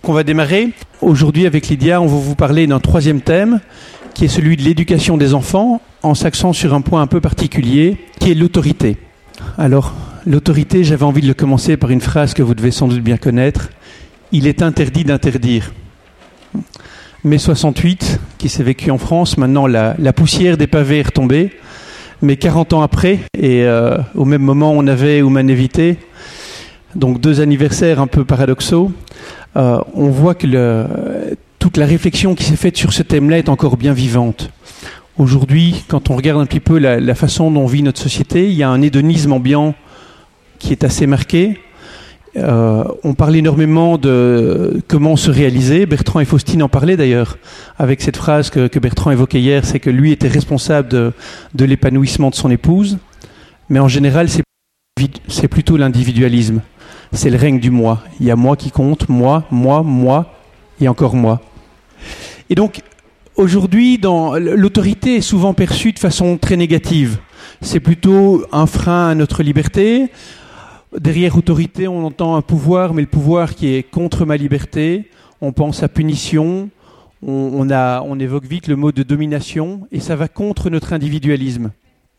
On va démarrer. Aujourd'hui, avec Lydia, on va vous parler d'un troisième thème, qui est celui de l'éducation des enfants, en s'axant sur un point un peu particulier, qui est l'autorité. Alors, l'autorité, j'avais envie de le commencer par une phrase que vous devez sans doute bien connaître. Il est interdit d'interdire. Mai 68, qui s'est vécu en France, maintenant la poussière des pavés est retombée. Mais 40 ans après, et au même moment on avait Humann et Vitae, donc 2 anniversaires un peu paradoxaux, on voit que toute la réflexion qui s'est faite sur ce thème-là est encore bien vivante. Aujourd'hui, quand on regarde un petit peu la façon dont vit notre société, il y a un hédonisme ambiant qui est assez marqué. On parle énormément de comment se réaliser. Bertrand et Faustine en parlaient d'ailleurs, avec cette phrase que Bertrand évoquait hier, c'est que lui était responsable de l'épanouissement de son épouse. Mais en général, c'est plutôt l'individualisme. C'est le règne du moi. Il y a moi qui compte, moi, et encore moi. Et donc, aujourd'hui, l'autorité est souvent perçue de façon très négative. C'est plutôt un frein à notre liberté. Derrière autorité, on entend un pouvoir, mais le pouvoir qui est contre ma liberté. On pense à punition, on évoque vite le mot de domination, et ça va contre notre individualisme.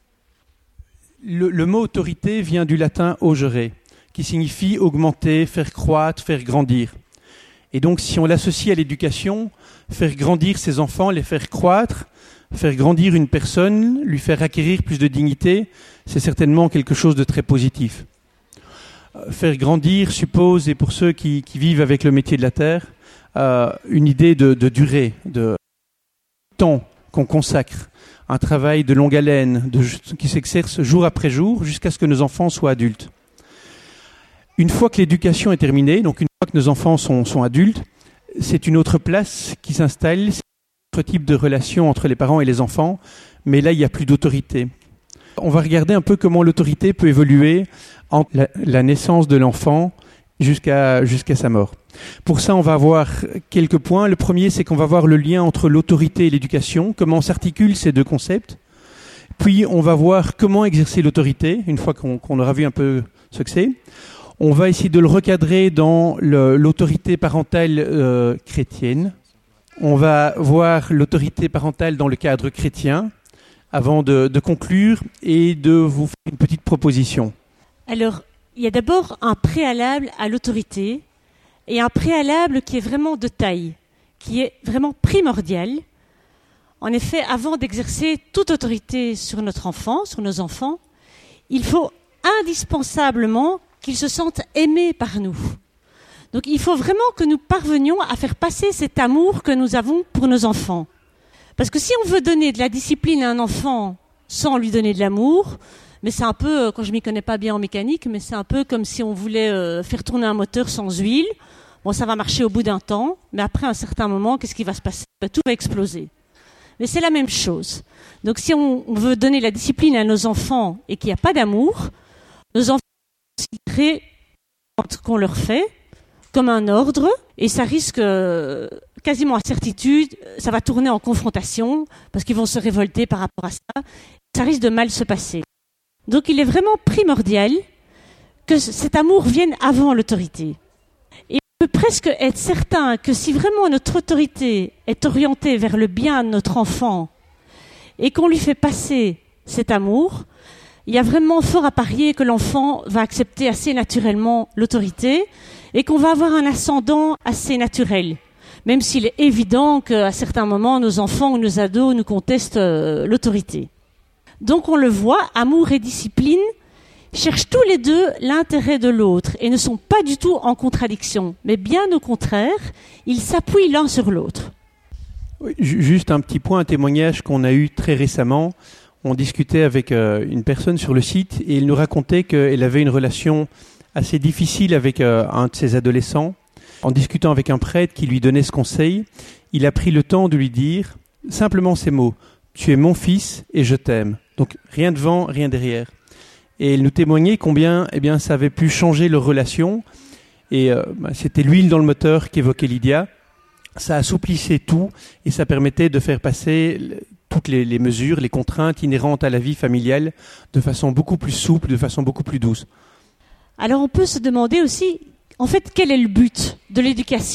Le mot autorité vient du latin augere, qui signifie augmenter, faire croître, faire grandir. Et donc, si on l'associe à l'éducation, faire grandir ses enfants, les faire croître, faire grandir une personne, lui faire acquérir plus de dignité, c'est certainement quelque chose de très positif. Faire grandir suppose, et pour ceux qui vivent avec le métier de la terre, une idée de durée, de temps qu'on consacre, un travail de longue haleine, qui s'exerce jour après jour jusqu'à ce que nos enfants soient adultes. Une fois que l'éducation est terminée, donc une fois que nos enfants sont adultes, c'est une autre place qui s'installe, c'est un autre type de relation entre les parents et les enfants, mais là il n'y a plus d'autorité. On va regarder un peu comment l'autorité peut évoluer entre la naissance de l'enfant jusqu'à sa mort. Pour ça, on va voir quelques points. Le premier, c'est qu'on va voir le lien entre l'autorité et l'éducation, comment s'articulent ces deux concepts. Puis, on va voir comment exercer l'autorité, une fois qu'on aura vu un peu ce que c'est. On va essayer de le recadrer dans l'autorité parentale chrétienne. On va voir l'autorité parentale dans le cadre chrétien, avant de conclure et de vous faire une petite proposition. Alors, il y a d'abord un préalable à l'autorité, et un préalable qui est vraiment de taille, qui est vraiment primordial. En effet, avant d'exercer toute autorité sur notre enfant, sur nos enfants, il faut indispensablement qu'ils se sentent aimés par nous. Donc il faut vraiment que nous parvenions à faire passer cet amour que nous avons pour nos enfants. Parce que si on veut donner de la discipline à un enfant sans lui donner de l'amour, mais c'est un peu, quand je m'y connais pas bien en mécanique, mais c'est un peu comme si on voulait faire tourner un moteur sans huile. Bon, ça va marcher au bout d'un temps, mais après un certain moment, qu'est-ce qui va se passer ? Tout va exploser. Mais c'est la même chose. Donc si on veut donner la discipline à nos enfants et qu'il n'y a pas d'amour, nos enfants vont considérer qu'on leur fait comme un ordre, et ça risque quasiment à certitude, ça va tourner en confrontation, parce qu'ils vont se révolter par rapport à ça, ça risque de mal se passer. Donc il est vraiment primordial que cet amour vienne avant l'autorité. Et on peut presque être certain que si vraiment notre autorité est orientée vers le bien de notre enfant, et qu'on lui fait passer cet amour, il y a vraiment fort à parier que l'enfant va accepter assez naturellement l'autorité, et qu'on va avoir un ascendant assez naturel. Même s'il est évident qu'à certains moments, nos enfants ou nos ados nous contestent l'autorité. Donc on le voit, amour et discipline cherchent tous les deux l'intérêt de l'autre et ne sont pas du tout en contradiction, mais bien au contraire, ils s'appuient l'un sur l'autre. Oui, juste un petit point, un témoignage qu'on a eu très récemment. On discutait avec une personne sur le site et il nous racontait qu'elle avait une relation assez difficile avec un de ses adolescents. En discutant avec un prêtre qui lui donnait ce conseil, il a pris le temps de lui dire simplement ces mots « Tu es mon fils et je t'aime ». Donc rien devant, rien derrière. Et il nous témoignait combien ça avait pu changer leur relation. Et c'était l'huile dans le moteur qu'évoquait Lydia. Ça assouplissait tout et ça permettait de faire passer toutes les mesures, les contraintes inhérentes à la vie familiale de façon beaucoup plus souple, de façon beaucoup plus douce. Alors on peut se demander aussi, en fait, quel est le but de l'éducation ?